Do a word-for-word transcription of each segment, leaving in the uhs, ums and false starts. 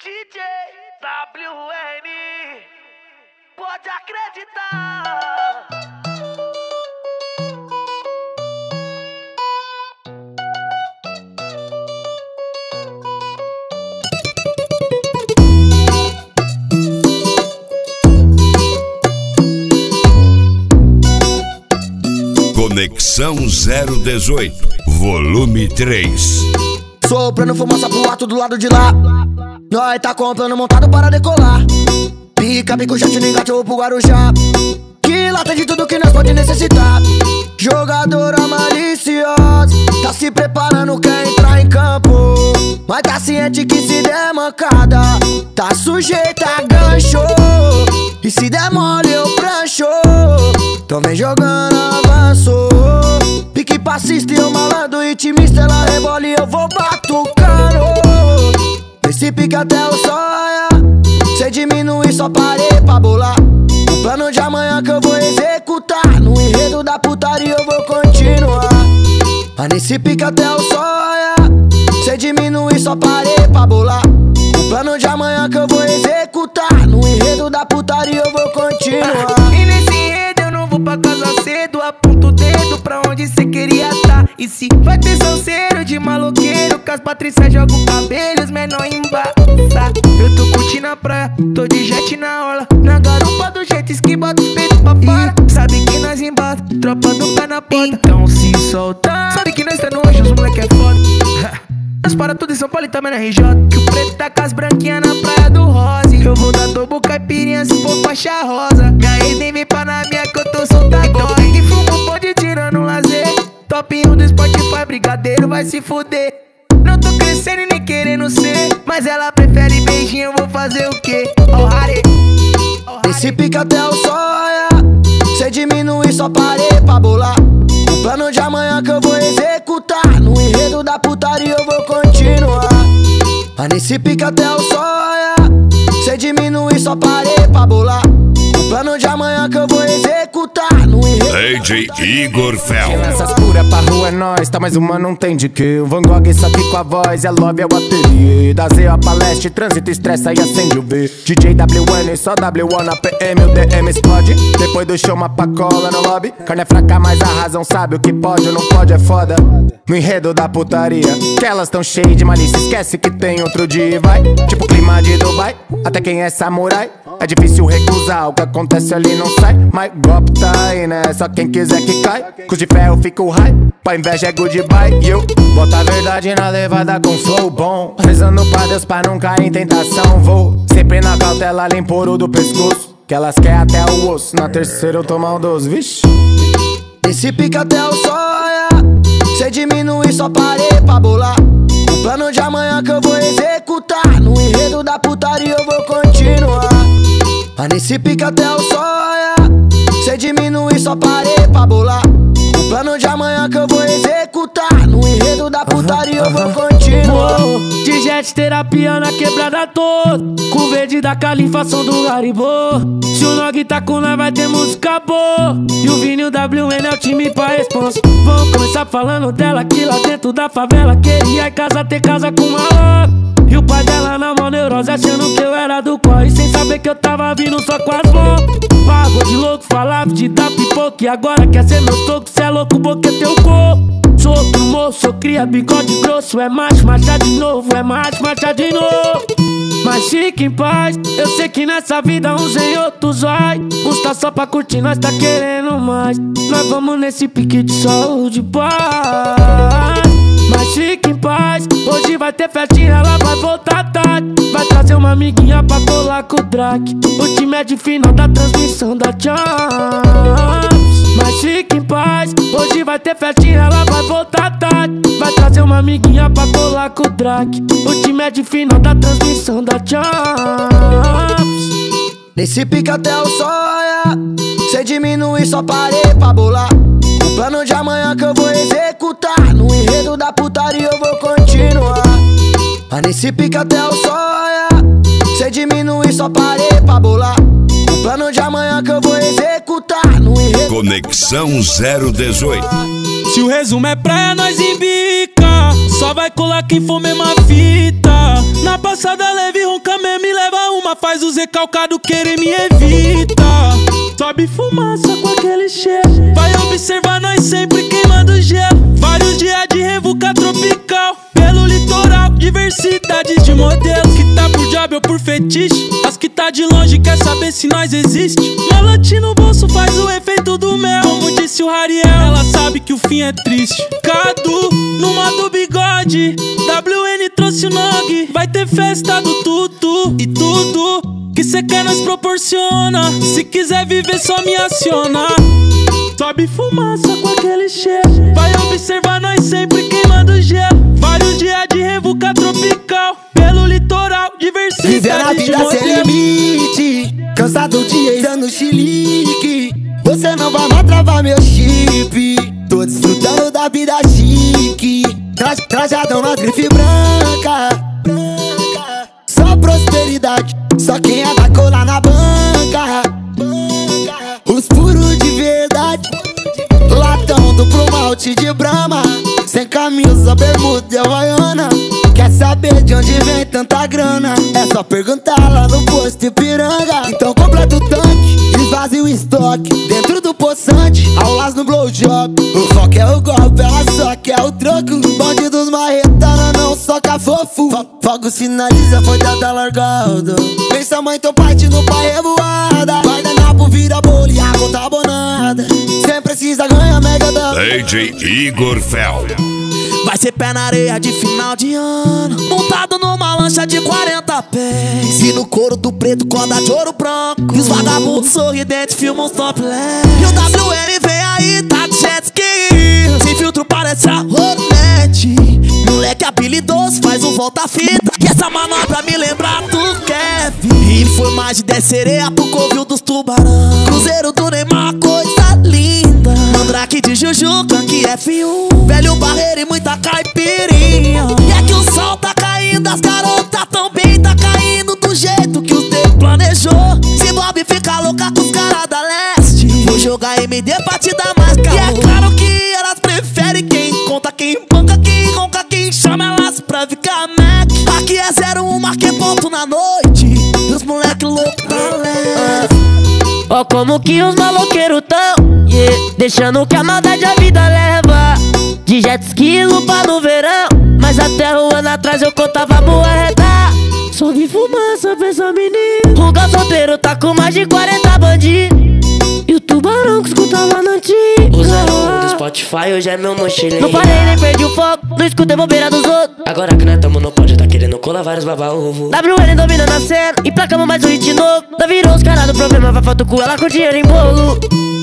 D J W N, pode acreditar. Conexão zero dezoito, volume três. Soprando fumaça pro alto do lado de lá. Nós tá comprando montado para decolar. Pica, pico, jet, ligado pro Guarujá. Que lá tem de tudo que nós pode necessitar. Jogadora maliciosa, tá se preparando, quer entrar em campo. Mas tá ciente que se der mancada, tá sujeita a gancho. E se der mole eu prancho. Então vem jogando avanço. Pique passista e eu malandro, intimista, ela rebola e eu vou batucando. Esse pique até o sonha. Cê diminui, só parei pra bolar. O plano de amanhã que eu vou executar. No enredo da putaria eu vou continuar. Mas nesse pique até o sonha. Cê diminui, só parei pra bolar. O plano de amanhã que eu vou executar. No enredo da putaria eu vou continuar. E nesse enredo eu não vou pra casa cedo. Aponto o dedo pra onde cê queria tá. E se vai ter salseiro de maloqueiro, que as Patrícia joga o cabelo, os menor embaça. Eu tô curtindo a praia, tô de jet na orla. Na garupa do jet ski, bota os peitos pra fora. Sabe que nós embata, tropa do pé na porta. Então se solta, sabe que nós tá no hoje, os moleque é foda. Nós para tudo em São Paulo e também na R J. Que o preto tá com as branquinhas na praia do Rose. Eu vou dar tobo caipirinha se for faixa rosa. Minha ex nem vem pra na minha que eu tô solta agora. Então quem fumo pode tirar no lazer. Top um do Spotify, brigadeiro vai se fuder. Não tô crescendo e nem querendo ser, mas ela prefere beijinho, eu vou fazer o quê? Oh, Harry. Oh, esse pique até o sonha. Cê diminui, só parei pra bolar. O plano de amanhã que eu vou executar. No enredo da putaria eu vou continuar. Mas nesse pique até o sonha. Cê diminui, só parei pra bolar. O plano de amanhã que eu vou executar. No enredo D J Igor Fel. Quem lança as pura pra rua é nós, tá, mas uma não tem de que. O Van Gogh só aqui com a voz, é love, é o ateliê. Da Z a palestra, trânsito, estressa e acende o V. D J W N, só W O na P M, o D M explode. Depois do show uma pacola no lobby. Carne é fraca, mas a razão sabe o que pode ou não pode é foda. No enredo da putaria, que elas tão cheias de malícia, esquece que tem outro dia e vai. Tipo clima de Dubai, até quem é samurai. É difícil recusar, o que acontece ali não sai. Mas golpe tá aí, né? Só quem quiser que cai. Com de ferro fica o high, pra inveja é goodbye. E eu boto a verdade na levada com flow bom. Rezando pra Deus pra não cair em tentação. Vou sempre na cautela, limpo ouro do pescoço. Que elas querem até o osso, na terceira eu tô maldoso, vixe. esse pique até o sonha. Cê diminui, só parei pra bolar. O plano de amanhã que eu vou executar. No enredo da putaria eu vou continuar. Mas nesse pique até o sonha. Cê diminui, só parei pra bolar. O plano de amanhã que eu vou executar. No enredo da putaria eu vou continuar. De jet terapia na quebrada toda. Com verde da califação do Garibô. Se o Nog tá com nós vai ter música boa. E o Vini e o W N é o time pra responsa. Vamos começar falando dela que lá dentro da favela queria em casa ter casa com uma louca. E o pai dela na mão neurose achando que eu era do corre, sem saber que eu tava vindo só com as mãos. Pagou de louco, falava de dar pipoca. E agora quer ser meu toco, cê é louco, boca é teu corpo. Sou outro moço, eu cria bigode grosso. É macho, marcha de novo, é macho, marcha de novo. Mas fique em paz, eu sei que nessa vida uns em outros vai. Uns tá só pra curtir, nós tá querendo mais. Nós vamos nesse pique de saúde e paz. Mas fique em paz, hoje vai ter festinha, ela vai voltar tarde. Vai trazer uma amiguinha pra colar com o Drake. O time é de final da transmissão da Champs. Mas fique em paz, hoje vai ter festinha, ela vai voltar tarde. Vai trazer uma amiguinha pra colar com o Drake. O time é de final da transmissão da Champs. Nesse pique até o sonha. Cê diminui, só parei pra bolar. O plano de amanhã que eu vou executar. No enredo da putaria eu vou continuar. Mas nesse pique até o sonha. Cê diminui, só parei pra bolar. O plano de amanhã que eu vou executar. No enredo Conexão zero dezoito. Se o resumo é praia, nós embica. Só vai colar quem for mesma fita. Na passada leve ronca faz os recalcados querer me evitar. Sobe fumaça com aquele cheiro, vai observar nós sempre queimando gelo. Vários dias de revuca tropical, pelo litoral, diversidade de modelos. Que tá por job ou por fetiche, as que tá de longe quer saber se nós existe. Melote no bolso faz o efeito do mel, como disse o Rariel, ela sabe que o fim é triste. Cadu, no modo bigode, W N trouxe o Nog. Vai ter festa do tudo e tudo que cê quer nós proporciona. Se quiser viver só me aciona. Sobe fumaça com aquele cheiro, vai observar nós sempre queimando gelo. Vários dias de revuca tropical, pelo litoral, Viver a diversidade de vida sem modelos. limite, cansado de ex no chilique. Você não vai mais travar meu chip. Tô desfrutando da vida chique, Tra trajadão na grife branca, branca. Só prosperidade, só quem é da cola na banca, banca. Os puros de verdade, latão duplo malte de Brahma, sem camisa, bermuda e havaiana. Quer saber de onde vem tanta grana? É só perguntar lá no posto Ipiranga. Então completa o tanque, esvazia o estoque dentro do poçante, aulas no blowjob. O foco é o golpe, ela só quer o troco. Bandidos marretana não soca fofo. Fo Fogo sinaliza, foi dada largada. Pensa mãe, teu parte no pai revoada. Guardanapo vira bolo e a conta abonada. Cê precisa ganhar mega da D J Igor Fel. Vai ser pé na areia de final de ano, montado numa lancha de quarenta pés, e no couro do preto corda de ouro branco, e os vagabundos sorridentes filmam topless. E o W N vem aí, tá de jet ski, sem filtro parece a Hornet. Moleque habilidoso, faz um volta-fita, e essa manobra me lembra do Kevin. E foi mais de dez sereia pro covil dos tubarão, cruzeiro do Neymar, coisa linda. Mandrake de Jujuca, que F um, velho barreiro e muita caipirinha. E é que o sol tá caindo, as garotas também tá caindo do jeito que os deus planejou. Se Bob fica louca com os caras da leste, vou jogar M D pra te dar mais calor. E é claro que elas preferem quem conta, quem banca, quem ronca, quem chama elas pra ficar Mac. Aqui é zero um, marquei ponto na noite, e os moleque louco na leste. Ó como que os maloqueiros tão, yeah, deixando que a maldade a vida leva. De jet ski, lupa no verão, mas até um ano atrás eu contava moeda. Só vi fumaça pra essa menina. O gal solteiro tá com mais de quarenta bandidos, e o tubarão que escutava na antiga. O zero um do Spotify hoje é meu mochileiro. Não parei nem perdi o foco, não escutei bobeira dos outros. Agora que nós tamo no pódio, tá querendo colar vários baba-ovo. W N dominando a cena, e placamos mais um hit novo. Não virou os caras do problema, vai foto com ela com dinheiro em bolo.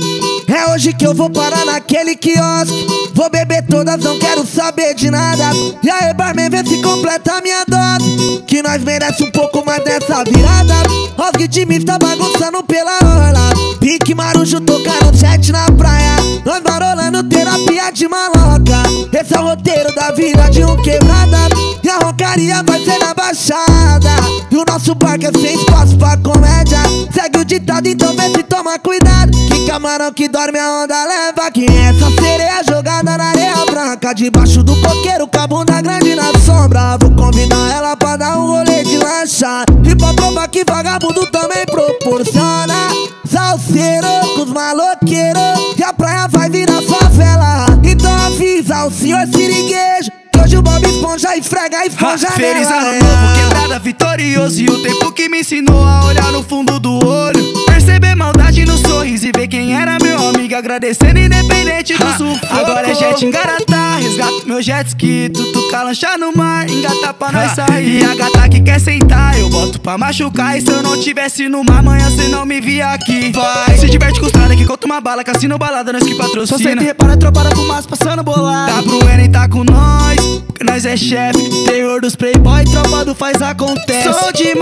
É hoje que eu vou parar naquele quiosque, vou beber todas, não quero saber de nada. E aí, barman, vê se completa a minha dose, que nós merece um pouco mais dessa virada. Os guitimis tá bagunçando pela orla, Pique Marujo tocando jet na praia, nós marolando terapia de maloca. Esse é o roteiro da vida de um quebrada, e a roncaria vai ser na baixada, e o nosso barco é sem espaço pra comédia. Segue o ditado, então vê se toma cuidado, que camarão que dorme a onda leva. Quem é essa sereia jogada na areia branca, debaixo do coqueiro com a bunda grande na sombra? Vou convidar ela pra dar um rolê de lancha, e pra provar que vagabundo também proporciona. Salseiro com os maloqueiros, e a praia vai virar favela. Então avisa o senhor siriguejo, que hoje o Bob Esponja esfrega a esponja ha, feliz nela. ano novo, quebrada vitorioso, e o tempo que me ensinou a olhar no fundo do olho, perceber maldade no sorriso e ver quem era meu amigo, agradecendo independente do sufoco. Agora é jet engaratá, resgato meu jet ski, tutuca lancha no mar, engata pra nós sair. E a gata que quer sentar, eu boto pra machucar, e se eu não tivesse no mar, amanhã cê não me via aqui. Vai, se diverte com os trada que conta uma bala, cassino balada, nós que patrocina. Só senta e repara, tropa da fumaça passando bolado. W N tá com nós, porque nós é chefe, terror dos playboy, tropa do faz acontece. Sou de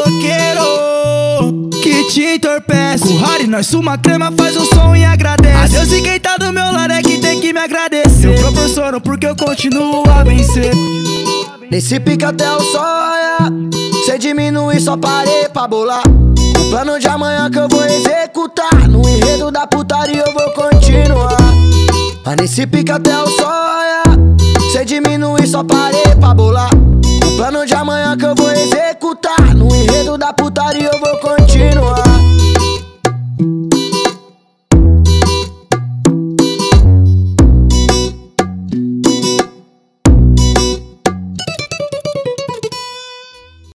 maloqueiro que te entorpece, com Harry nós suma crema, faz o som e agradece. Adeus, e quem tá do meu lado é que tem que me agradecer. Eu proporciono porque eu continuo a vencer. Nesse pique até o sol raiar, cê diminui, só parei pra bolar o plano de amanhã que eu vou executar. No enredo da putaria eu vou continuar. Mas nesse pique até o sol raiar, cê diminui, só parei pra bolar o plano de amanhã que eu vou executar. No enredo enredo da putaria eu vou conhecer.